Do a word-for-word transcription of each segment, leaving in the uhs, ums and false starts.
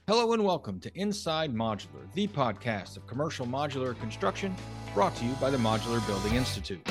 Hello and welcome to Inside Modular, the podcast of commercial modular construction brought to you by the Modular Building Institute.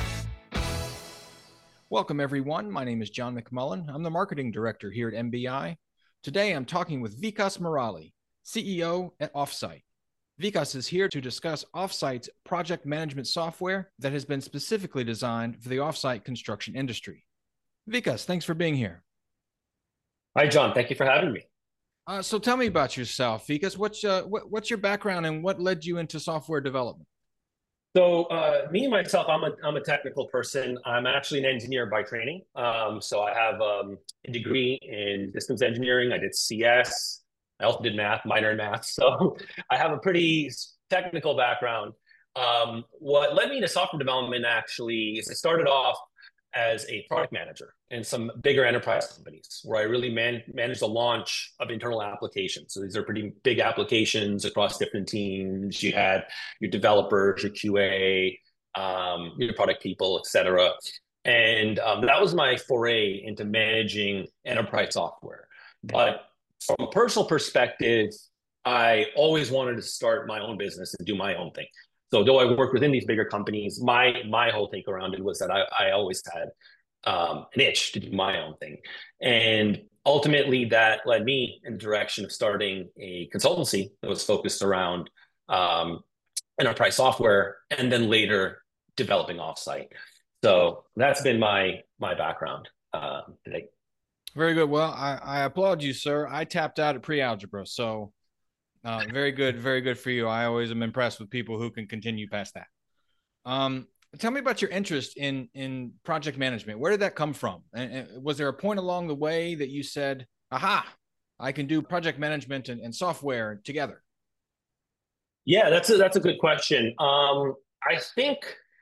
Welcome everyone, my name is John McMullen. I'm the marketing director here at M B I. Today I'm talking with Vikas Murali, C E O at Offsite. Vikas is here to discuss Offsite's project management software that has been specifically designed for the offsite construction industry. Vikas, thanks for being here. Hi, John. Thank you for having me. Uh, so tell me about yourself, Vikas. What's, uh, what, what's your background and what led you into software development? So, uh, me myself, I'm a I'm a technical person. I'm actually an engineer by training. Um, so I have um, a degree in systems engineering. I did C S. I also did math, minor in math. So I have a pretty technical background. Um, what led me to software development actually is I started off as a product manager in some bigger enterprise companies where I really man managed the launch of internal applications. So these are pretty big applications across different teams. You had your developers, your Q A, um, your product people, et cetera. And um, that was my foray into managing enterprise software. But from a personal perspective, I always wanted to start my own business and do my own thing. So though I worked within these bigger companies, my my whole take around it was that I, I always had um, an itch to do my own thing. And ultimately that led me in the direction of starting a consultancy that was focused around um, enterprise software and then later developing offsite. So that's been my my background uh, today. Very good. Well, I, I applaud you, sir. I tapped out at pre-algebra, so uh, very good, very good for you. I always am impressed with people who can continue past that. Um, tell me about your interest in in project management. Where did that come from? And, and was there a point along the way that you said, "Aha, I can do project management and, and software together"? Yeah, that's a, that's a good question. Um, I think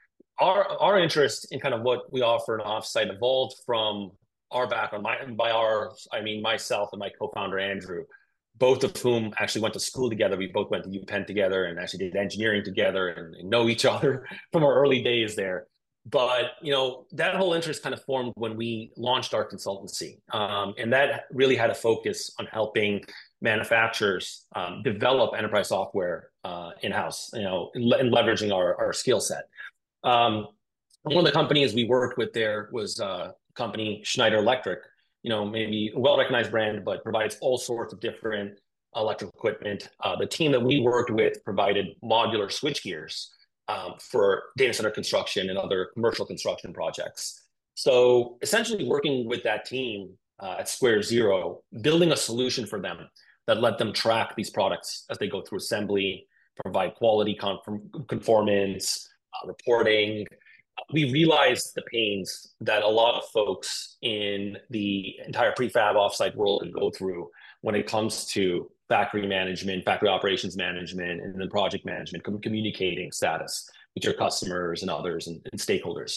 our our interest in kind of what we offer in offsite evolved from our background. My, by our, I mean myself and my co-founder Andrew, both of whom actually went to school together. We both went to UPenn together and actually did engineering together and, and know each other from our early days there. But you know that whole interest kind of formed when we launched our consultancy, um, and that really had a focus on helping manufacturers um, develop enterprise software uh, in-house, you know, and leveraging our, our skill set. Um, one of the companies we worked with there was uh, company Schneider Electric, you know, maybe a well-recognized brand, but provides all sorts of different electrical equipment. Uh, the team that we worked with provided modular switch gears um, for data center construction and other commercial construction projects. So essentially working with that team uh, at Square Zero, building a solution for them that let them track these products as they go through assembly, provide quality conform- conformance, uh, reporting. We realized the pains that a lot of folks in the entire prefab offsite world go through when it comes to factory management, factory operations management, and then project management, com- communicating status with your customers and others and, and stakeholders.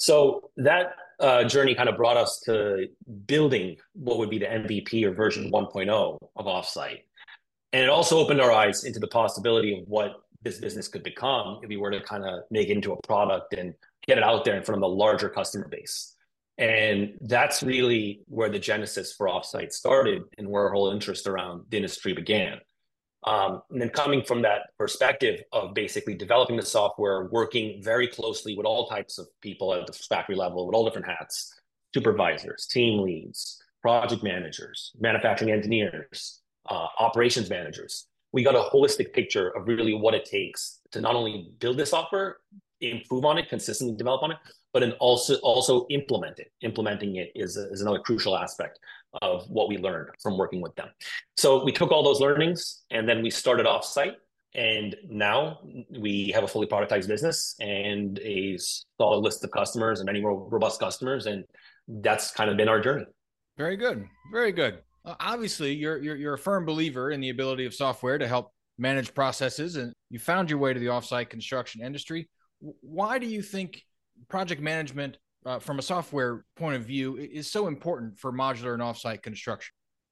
So that uh, journey kind of brought us to building what would be the M V P or version one point oh of offsite. And it also opened our eyes into the possibility of what this business could become if we were to kind of make it into a product and get it out there in front of a larger customer base. And that's really where the genesis for Offsite started and where our whole interest around the industry began. Um, and then coming from that perspective of basically developing the software, working very closely with all types of people at the factory level with all different hats, supervisors, team leads, project managers, manufacturing engineers, uh, operations managers. We got a holistic picture of really what it takes to not only build this software, improve on it, consistently develop on it, but then also also implement it. Implementing it is, a, is another crucial aspect of what we learned from working with them. So we took all those learnings and then we started Offsite. And now we have a fully productized business and a solid list of customers and many more robust customers. And that's kind of been our journey. Very good. Very good. Uh, obviously, you're, you're you're a firm believer in the ability of software to help manage processes, and you found your way to the offsite construction industry. Why do you think project management, uh, from a software point of view, is so important for modular and offsite construction?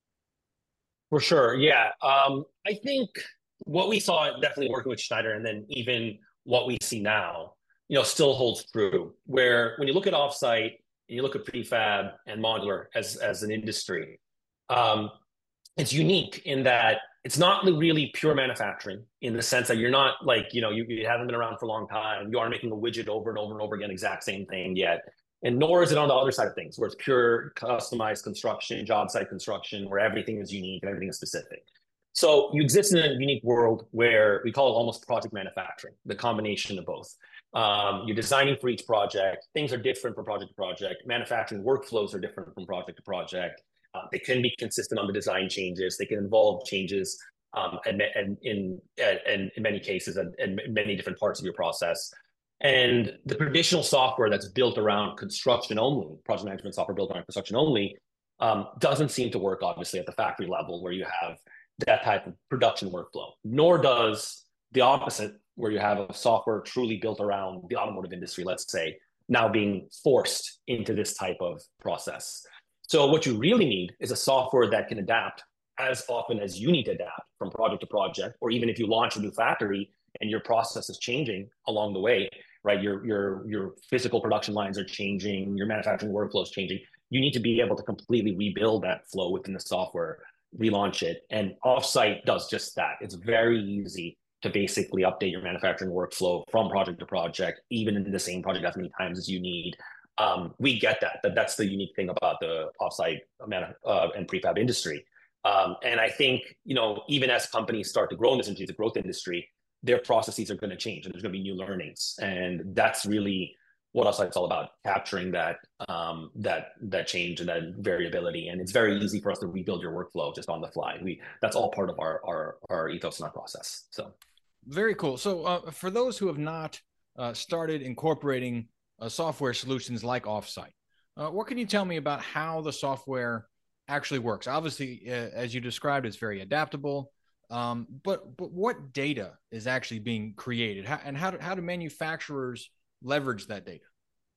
For sure, yeah. Um, I think what we saw definitely working with Schneider, and then even what we see now, you know, still holds true. Where when you look at offsite, and you look at prefab and modular as as an industry, um, it's unique in that it's not really pure manufacturing in the sense that you're not like, you know, you, you haven't been around for a long time. You aren't making a widget over and over and over again, exact same thing yet. And nor is it on the other side of things where it's pure customized construction, job site construction, where everything is unique and everything is specific. So you exist in a unique world where we call it almost project manufacturing, the combination of both. Um, you're designing for each project. Things are different from project to project. Manufacturing workflows are different from project to project. Uh, they can be consistent on the design changes. They can involve changes um, and, and in, and in many cases and, and many different parts of your process. And the traditional software that's built around construction only, project management software built around construction only, um, doesn't seem to work, obviously, at the factory level where you have that type of production workflow, nor does the opposite, where you have a software truly built around the automotive industry, let's say, now being forced into this type of process. So what you really need is a software that can adapt as often as you need to adapt from project to project, or even if you launch a new factory and your process is changing along the way, right? Your, your, your physical production lines are changing, your manufacturing workflow is changing. You need to be able to completely rebuild that flow within the software, relaunch it. And Offsite does just that. It's very easy to basically update your manufacturing workflow from project to project, even in the same project as many times as you need. Um, we get that, that that's the unique thing about the offsite uh, and prefab industry. Um, and I think, you know, even as companies start to grow in this industry, the growth industry, their processes are going to change and there's going to be new learnings. And that's really what Offsite's all about, capturing that, um, that, that change and that variability. And it's very easy for us to rebuild your workflow just on the fly. We, that's all part of our, our, our ethos and our process. So. Very cool. So uh, for those who have not uh, started incorporating uh, software solutions like Offsite, uh, what can you tell me about how the software actually works? Obviously, uh, as you described, it's very adaptable. Um, but but what data is actually being created, how, and how do, how do manufacturers leverage that data?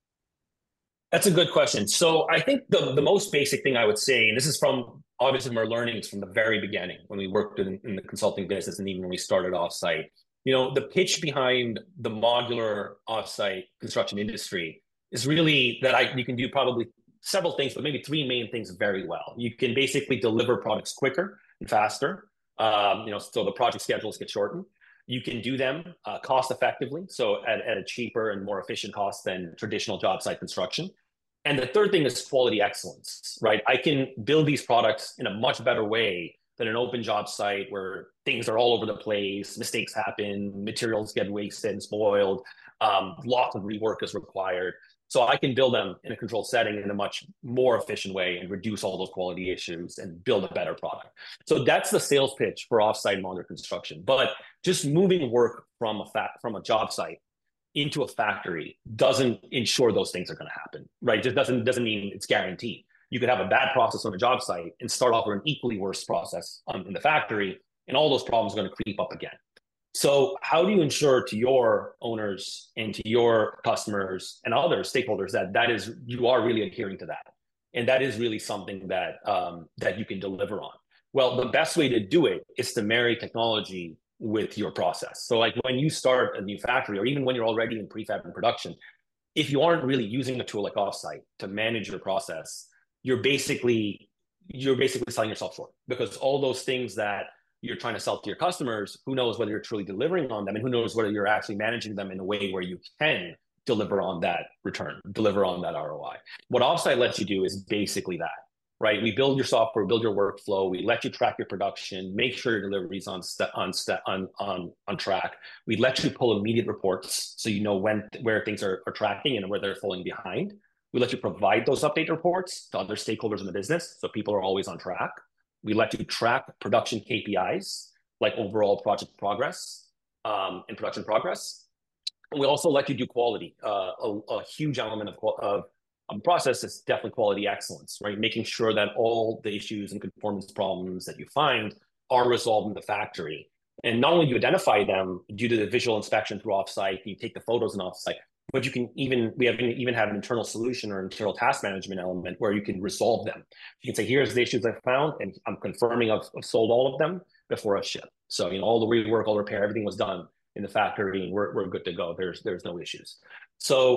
That's a good question. So I think the, the most basic thing I would say, and this is from obviously from our learnings from the very beginning when we worked in, in the consulting business and even when we started Offsite, you know, the pitch behind the modular offsite construction industry is really that I you can do probably several things, but maybe three main things very well. You can basically deliver products quicker and faster. Um, you know, so the project schedules get shortened. You can do them uh, cost effectively, so at, at a cheaper and more efficient cost than traditional job site construction. And the third thing is quality excellence, right? I can build these products in a much better way than an open job site where things are all over the place, mistakes happen, materials get wasted and spoiled, um, lots of rework is required. So I can build them in a controlled setting in a much more efficient way and reduce all those quality issues and build a better product. So that's the sales pitch for offsite modular construction. But just moving work from a fa- from a job site into a factory doesn't ensure those things are going to happen, right? It just doesn't doesn't mean it's guaranteed. You could have a bad process on a job site and start off with an equally worse process on, in the factory, and all those problems are going to creep up again. So how do you ensure to your owners and to your customers and other stakeholders that that is you are really adhering to that, and that is really something that um, that you can deliver on? Well, the best way to do it is to marry technology with your process. So like when you start a new factory, or even when you're already in prefab and production, if you aren't really using a tool like Offsite to manage your process, you're basically you're basically selling yourself short, because all those things that you're trying to sell to your customers, who knows whether you're truly delivering on them, and who knows whether you're actually managing them in a way where you can deliver on that return, deliver on that R O I. What Offsite lets you do is basically that, right? We build your software, build your workflow, we let you track your production, make sure your delivery is on, st- on, st- on, on, on track. We let you pull immediate reports so you know when where things are, are tracking and where they're falling behind. We let you provide those update reports to other stakeholders in the business so people are always on track. We let you track production K P Is, like overall project progress um, and production progress. And we also let you do quality. Uh, a, a huge element of, of um, process is definitely quality excellence, right? Making sure that all the issues and conformance problems that you find are resolved in the factory. And not only do you identify them due to the visual inspection through Offsite, you take the photos in Offsite, but you can even, we have even have an internal solution or internal task management element where you can resolve them. You can say, here's the issues I found, and I'm confirming I've, I've sold all of them before I ship. So, you know, all the rework, all the repair, everything was done in the factory, and we're, we're good to go. There's, there's no issues. So,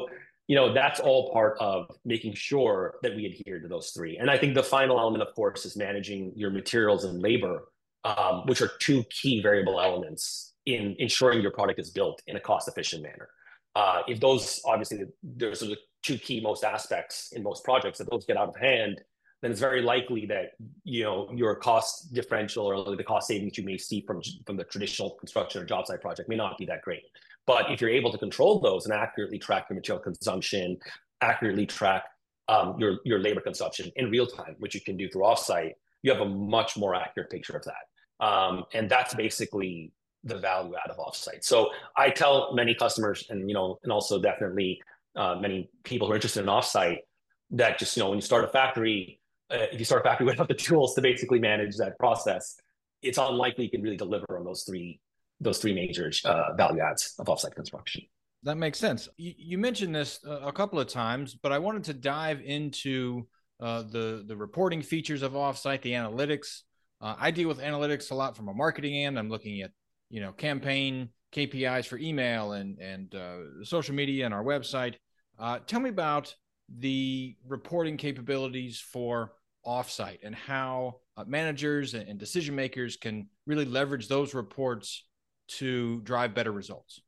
you know, that's all part of making sure that we adhere to those three. And I think the final element, of course, is managing your materials and labor, um, which are two key variable elements in ensuring your product is built in a cost-efficient manner. Uh, if those, obviously, those are the two key most aspects in most projects. If those get out of hand, then it's very likely that, you know, your cost differential or the cost savings you may see from, from the traditional construction or job site project may not be that great. But if you're able to control those and accurately track your material consumption, accurately track um, your, your labor consumption in real time, which you can do through offsite, you have a much more accurate picture of that. Um, and that's basically the value add of offsite. So I tell many customers, and you know, and also definitely uh, many people who are interested in offsite, that just, you know, when you start a factory, uh, if you start a factory without the tools to basically manage that process, it's unlikely you can really deliver on those three those three major uh, value adds of offsite construction. That makes sense. You, you mentioned this a couple of times, but I wanted to dive into uh, the the reporting features of offsite, the analytics. Uh, I deal with analytics a lot from a marketing end. I'm looking at, you know, campaign K P Is for email and and uh, social media and our website. Uh, tell me about the reporting capabilities for offsite and how uh, managers and, and decision makers can really leverage those reports to drive better results.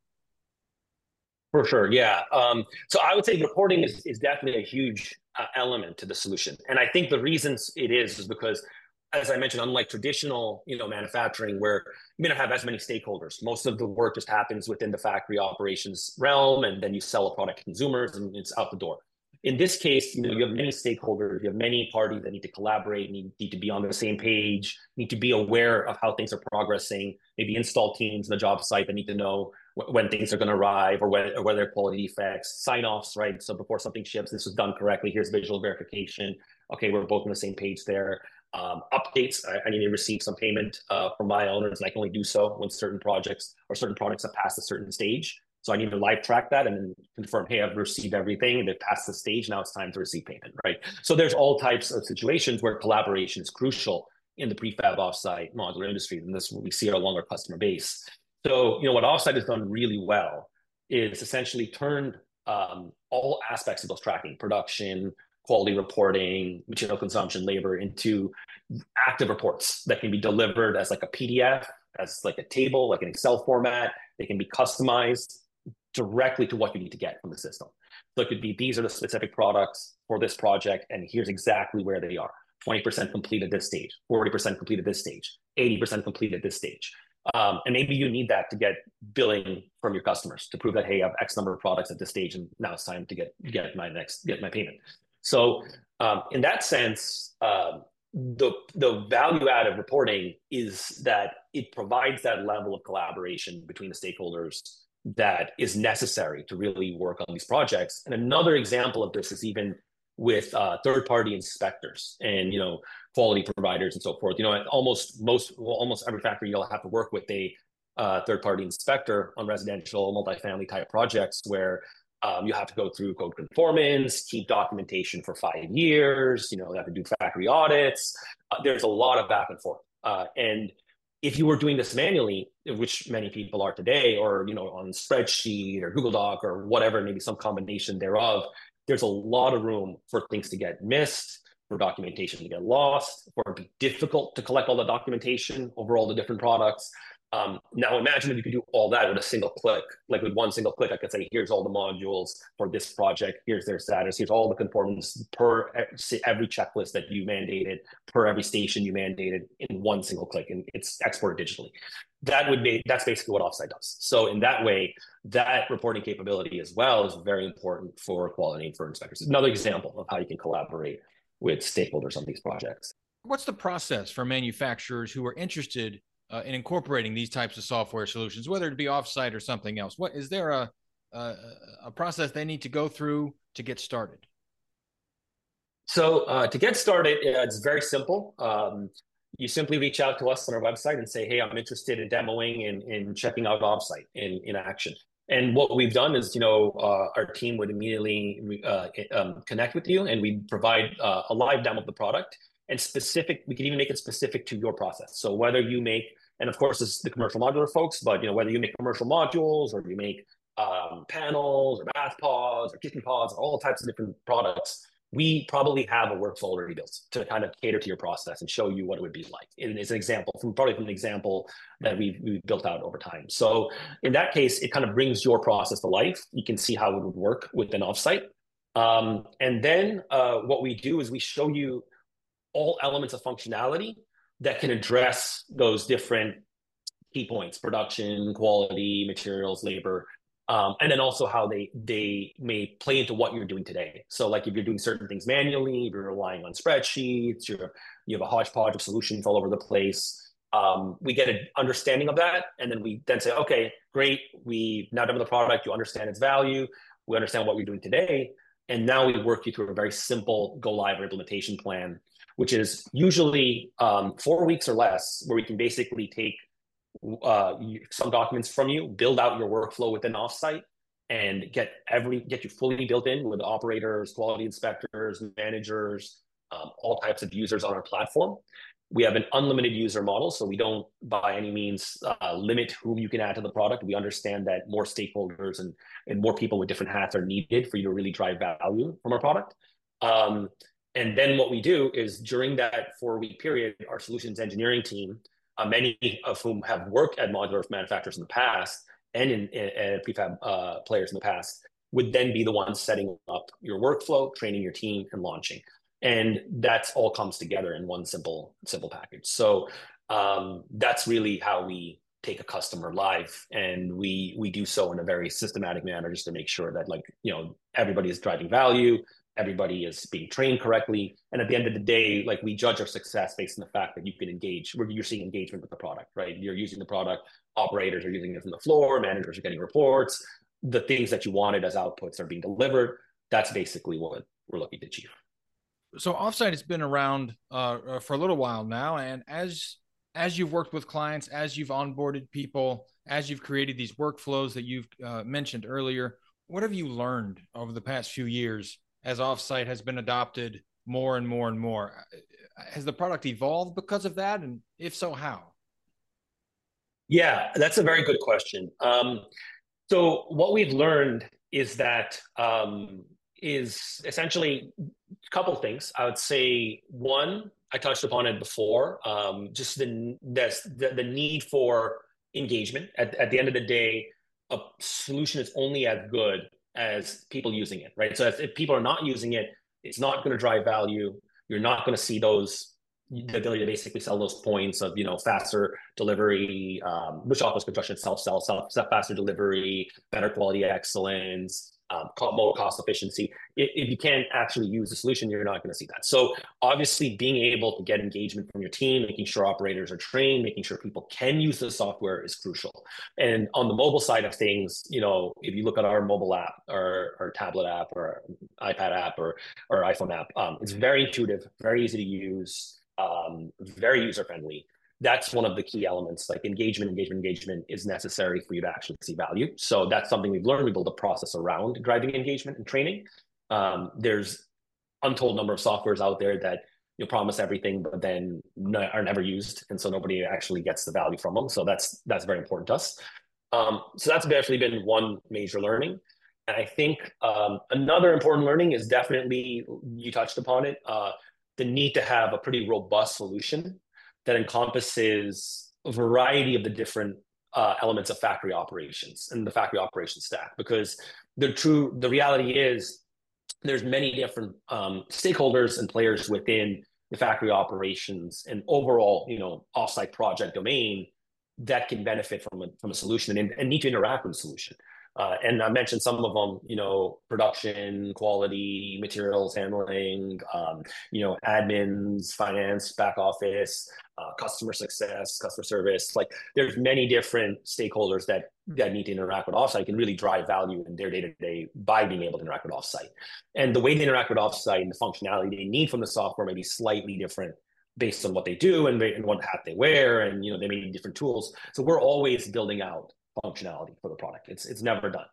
For sure, yeah. Um, so I would say reporting is, is definitely a huge uh, element to the solution. And I think the reasons it is is because, as I mentioned, unlike traditional, you know, manufacturing where you may not have as many stakeholders, most of the work just happens within the factory operations realm, and then you sell a product to consumers and it's out the door. In this case, you know, you have many stakeholders, you have many parties that need to collaborate, need, need to be on the same page, need to be aware of how things are progressing, maybe install teams in the job site that need to know when things are going to arrive or when, or whether there are quality defects, sign-offs, right? So before something ships, this was done correctly, here's visual verification. Okay, we're both on the same page there. Um, updates, I, I need to receive some payment uh, from my owners, and I can only do so when certain projects or certain products have passed a certain stage. So I need to live track that and then confirm, hey, I've received everything and they've passed the stage. Now it's time to receive payment, right? So there's all types of situations where collaboration is crucial in the prefab offsite modular industry. And this is what we see along our customer base. So, you know, what offsite has done really well is essentially turned um, all aspects of those tracking, production, quality reporting, material consumption, labor, into active reports that can be delivered as like a P D F, as like a table, like an Excel format. They can be customized directly to what you need to get from the system. So it could be, these are the specific products for this project, and here's exactly where they are. twenty percent complete at this stage, forty percent complete at this stage, eighty percent complete at this stage. Um, and maybe you need that to get billing from your customers to prove that, hey, I have X number of products at this stage, and now it's time to get, get my next, get my payment. So um, in that sense, um, the, the value add of reporting is that it provides that level of collaboration between the stakeholders that is necessary to really work on these projects. And another example of this is even with uh, third-party inspectors and, you know, quality providers and so forth. You know, almost most, well, almost every factory you'll have to work with a uh, third-party inspector on residential, multifamily type projects where um, you have to go through code conformance, keep documentation for five years. You know, you have to do factory audits. Uh, there's a lot of back and forth, uh, and if you were doing this manually, which many people are today, or, you know, on spreadsheet or Google Doc or whatever, maybe some combination thereof, there's a lot of room for things to get missed, for documentation to get lost, for it to be difficult to collect all the documentation over all the different products. Um, now imagine if you could do all that with a single click. Like with one single click, I could say, here's all the modules for this project, here's their status, here's all the conformance per every checklist that you mandated, per every station you mandated in one single click, and it's exported digitally. That would be, that's basically what offsite does. So in that way, that reporting capability as well is very important for quality and for inspectors. Another example of how you can collaborate with stakeholders on these projects. What's the process for manufacturers who are interested Uh, in incorporating these types of software solutions, whether it be offsite or something else? What is there a, a a process they need to go through to get started? So uh, to get started, it's very simple. Um, you simply reach out to us on our website and say, hey, I'm interested in demoing and, and checking out offsite in, in action. And what we've done is, you know, uh, our team would immediately uh, um, connect with you, and we provide uh, a live demo of the product. And specific, we can even make it specific to your process. So whether you make, and of course, it's the commercial modular folks, but, you know, whether you make commercial modules or you make um, panels or bath pods or kitchen pods, all types of different products, we probably have a workflow already built to kind of cater to your process and show you what it would be like. And it's an example from probably from an example that we've, we've built out over time. So in that case, it kind of brings your process to life. You can see how it would work with an offsite. Um, and then uh, what we do is we show you all elements of functionality that can address those different key points: production, quality, materials, labor, um, and then also how they they may play into what you're doing today. So like if you're doing certain things manually, if you're relying on spreadsheets, you're, you have a hodgepodge of solutions all over the place. Um, we get an understanding of that, and then we then say, okay, great, we now done with the product, you understand its value, we understand what you're doing today, and now we work you through a very simple go live or implementation plan, which is usually um, four weeks or less, where we can basically take uh, some documents from you, build out your workflow within offsite, and get every get you fully built in with operators, quality inspectors, managers, um, all types of users on our platform. We have an unlimited user model, so we don't by any means uh, limit whom you can add to the product. We understand that more stakeholders and, and more people with different hats are needed for you to really drive value from our product. Um, and then what we do is during that four-week period, our solutions engineering team, uh, many of whom have worked at modular manufacturers in the past and in, in, in prefab uh, players in the past, would then be the ones setting up your workflow, training your team, and launching. And that's all comes together in one simple simple package. So um, that's really how we take a customer live, and we we do so in a very systematic manner, just to make sure that, like, you know, everybody is driving value, everybody is being trained correctly, and at the end of the day, like, we judge our success based on the fact that you can engage. Where you're seeing engagement with the product, right? You're using the product, operators are using it from the floor, managers are getting reports, the things that you wanted as outputs are being delivered. That's basically what we're looking to achieve. So offsite has been around uh, for a little while now, and as as you've worked with clients, as you've onboarded people, as you've created these workflows that you've uh, mentioned earlier, what have you learned over the past few years as offsite has been adopted more and more and more? Has the product evolved because of that, and if so, how? Yeah, that's a very good question. Um, so what we've learned is that um, is essentially a couple things. I would say one, I touched upon it before, um, just the, the the need for engagement. At, at the end of the day, a solution is only as good as people using it, right? So if, if people are not using it, it's not going to drive value. You're not going to see those the ability to basically sell those points of, you know, faster delivery, um, which office construction self-sell, self, self faster delivery, better quality excellence, um, more cost efficiency. If, if you can't actually use the solution, you're not going to see that. So obviously being able to get engagement from your team, making sure operators are trained, making sure people can use the software is crucial. And on the mobile side of things, you know, if you look at our mobile app or, or tablet app or iPad app or, or iPhone app, um, it's very intuitive, very easy to use, um, very user-friendly. That's one of the key elements. Like engagement, engagement, engagement is necessary for you to actually see value. So that's something we've learned. We build a process around driving engagement and training. Um, there's untold number of softwares out there that you promise everything, but then are never used, and so nobody actually gets the value from them. So that's that's very important to us. Um, so that's definitely been one major learning. And I think um, another important learning is definitely, you touched upon it, uh, the need to have a pretty robust solution that encompasses a variety of the different uh, elements of factory operations and the factory operations stack. Because the true, the reality is there's many different um, stakeholders and players within the factory operations and overall, you know, offsite project domain that can benefit from a, from a solution and, and need to interact with the solution. Uh, and I mentioned some of them, you know, production, quality, materials handling, um, you know, admins, finance, back office, uh, customer success, customer service. Like there's many different stakeholders that, that need to interact with offsite, can really drive value in their day-to-day by being able to interact with offsite. And the way they interact with offsite and the functionality they need from the software may be slightly different based on what they do and, and what hat they wear, and, you know, they may need different tools. So we're always building out functionality for the product. It's it's never done.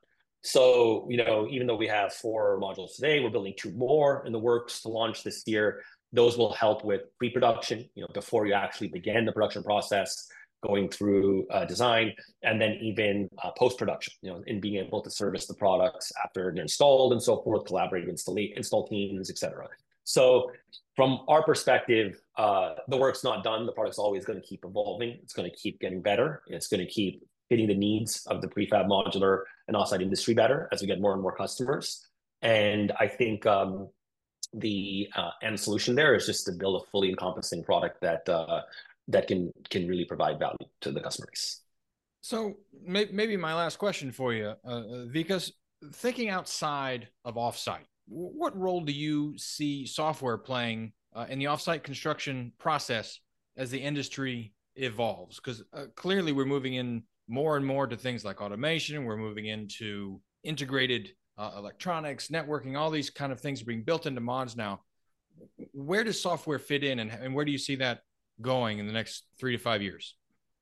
So, you know, even though we have four modules today, we're building two more in the works to launch this year. Those will help with pre-production, you know, before you actually begin the production process. going through uh, design, and then even uh, post-production, you know, in being able to service the products after they're installed and so forth, collaborate with install, install teams, et cetera. So from our perspective, uh, the work's not done. The product's always going to keep evolving. It's going to keep getting better. It's going to keep fitting the needs of the prefab modular and offsite industry better as we get more and more customers. And I think um, the uh, end solution there is just to build a fully encompassing product that uh, that can can really provide value to the customer base. So may- maybe my last question for you, uh, Vikas, thinking outside of offsite, what role do you see software playing uh, in the offsite construction process as the industry evolves? Because uh, clearly we're moving in more and more to things like automation. We're moving into integrated uh, electronics, networking, all these kind of things are being built into mods now. Where does software fit in, and, and where do you see that going in the next three to five years?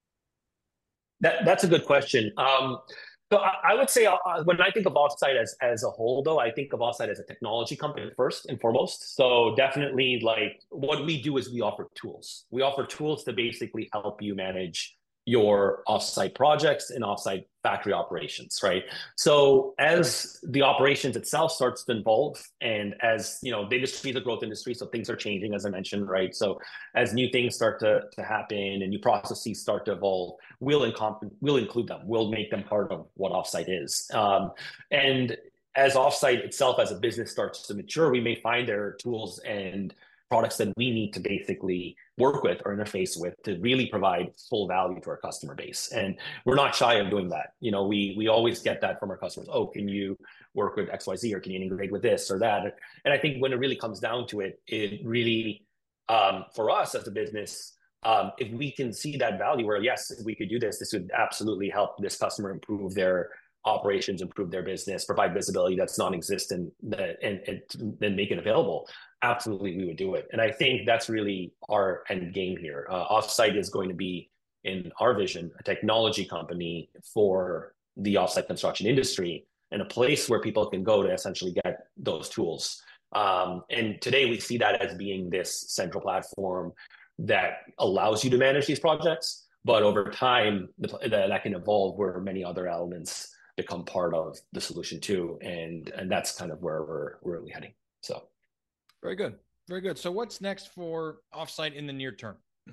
That, that's a good question. Um, so I, I would say uh, when I think of offsite as, as a whole, though, I think of offsite as a technology company first and foremost. So definitely, like, what we do is we offer tools. We offer tools to basically help you manage your offsite projects and offsite factory operations, right? So as the operations itself starts to evolve, and as you know, the industry is a growth industry, so things are changing, as I mentioned, right? So as new things start to, to happen and new processes start to evolve, we'll, incom- we'll include them. We'll make them part of what offsite is. Um, and as offsite itself as a business starts to mature, we may find there are tools and products that we need to basically work with or interface with to really provide full value to our customer base. And we're not shy of doing that. You know, we we always get that from our customers. Oh, can you work with X Y Z, or can you integrate with this or that? And I think when it really comes down to it, it really, um, for us as a business, um, if we can see that value where, yes, if we could do this, this would absolutely help this customer improve their operations, improve their business, provide visibility that's non-existent, that, and, and then make it available, absolutely we would do it. And I think that's really our end game here. Uh, Offsite is going to be, in our vision, a technology company for the offsite construction industry, and a place where people can go to essentially get those tools. Um, and today we see that as being this central platform that allows you to manage these projects. But over time, the, the, that can evolve where many other elements become part of the solution too, and and that's kind of where we're we're really heading. So, very good, very good. So, what's next for offsite in the near term?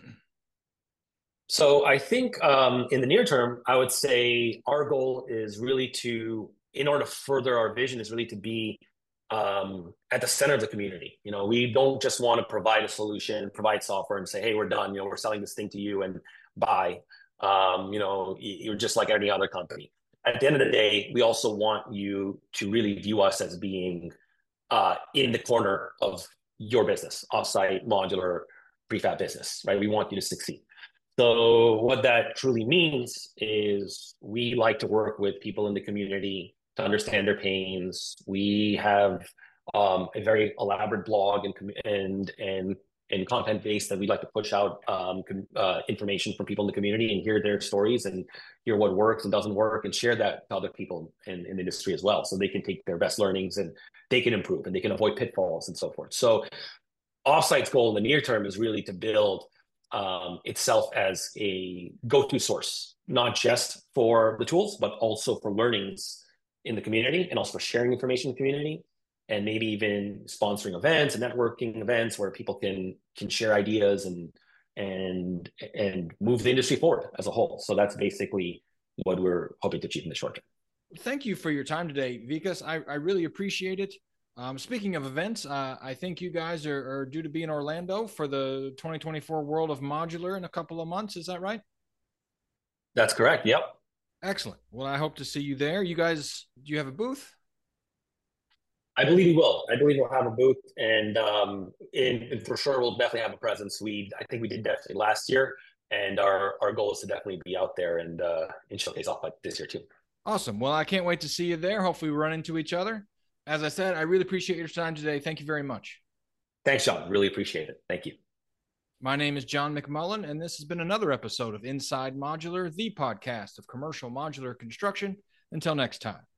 So, I think um, in the near term, I would say our goal is really to, in order to further our vision, is really to be um, at the center of the community. You know, we don't just want to provide a solution, provide software, and say, "Hey, we're done. You know, we're selling this thing to you and buy." Um, you know, you're just like any other company. At the end of the day, we also want you to really view us as being uh, in the corner of your business, offsite, modular, prefab business, right? We want you to succeed. So what that truly means is we like to work with people in the community to understand their pains. We have um, a very elaborate blog and and and and content base that we like to push out um, uh, information from people in the community and hear their stories and hear what works and doesn't work, and share that to other people in, in the industry as well, so they can take their best learnings and they can improve and they can avoid pitfalls and so forth. So Offsite's goal in the near term is really to build um, itself as a go-to source, not just for the tools, but also for learnings in the community, and also for sharing information in the community, and maybe even sponsoring events and networking events where people can can share ideas and and and move the industry forward as a whole. So that's basically what we're hoping to achieve in the short term. Thank you for your time today, Vikas. I, I really appreciate it. Um, speaking of events, uh, I think you guys are, are due to be in Orlando for the twenty twenty-four World of Modular in a couple of months. Is that right? That's correct. Yep. Excellent. Well, I hope to see you there. You guys, do you have a booth? I believe we will. I believe we'll have a booth, and um, in, and for sure we'll definitely have a presence. We, I think we did definitely last year, and our our goal is to definitely be out there and uh, and showcase off like this year too. Awesome. Well, I can't wait to see you there. Hopefully, we run into each other. As I said, I really appreciate your time today. Thank you very much. Thanks, John. Really appreciate it. Thank you. My name is John McMullen, and this has been another episode of Inside Modular, the podcast of commercial modular construction. Until next time.